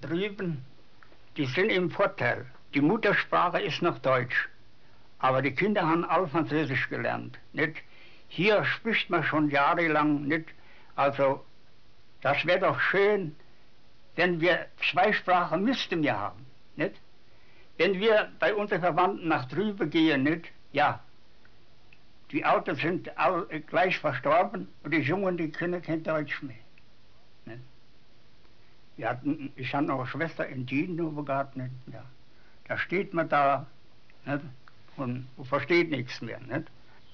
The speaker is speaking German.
drüben, die sind im Vorteil. Die Muttersprache ist noch Deutsch, aber die Kinder haben alle Französisch gelernt. Nicht? Hier spricht man schon jahrelang nicht. Also das wäre doch schön, wenn wir zwei Sprachen müssten wir haben. Nicht? Wenn wir bei unseren Verwandten nach drüben gehen, nicht? Ja, die Alten sind alle gleich verstorben und die Jungen, die können kein Deutsch mehr. Nicht? Ich hatte noch eine Schwester in Diedendorf gehabt, nicht? Ja. Da steht man da nicht? Und versteht nichts mehr. Nicht?